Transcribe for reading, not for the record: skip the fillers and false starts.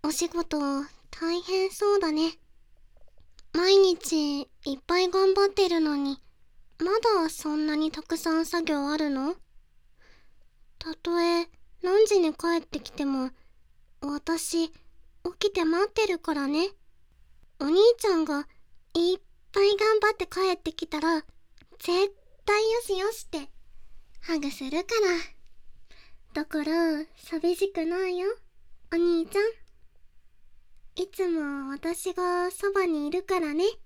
お仕事大変そうだね。毎日いっぱい頑張ってるのに、まだそんなにたくさん作業あるの？たとえ何時に帰ってきても、私起きて待ってるからね。お兄ちゃんがいっぱい頑張って帰ってきたら、絶対よしよしってハグするから。だから寂しくないよ、お兄ちゃん。いつも私がそばにいるからね。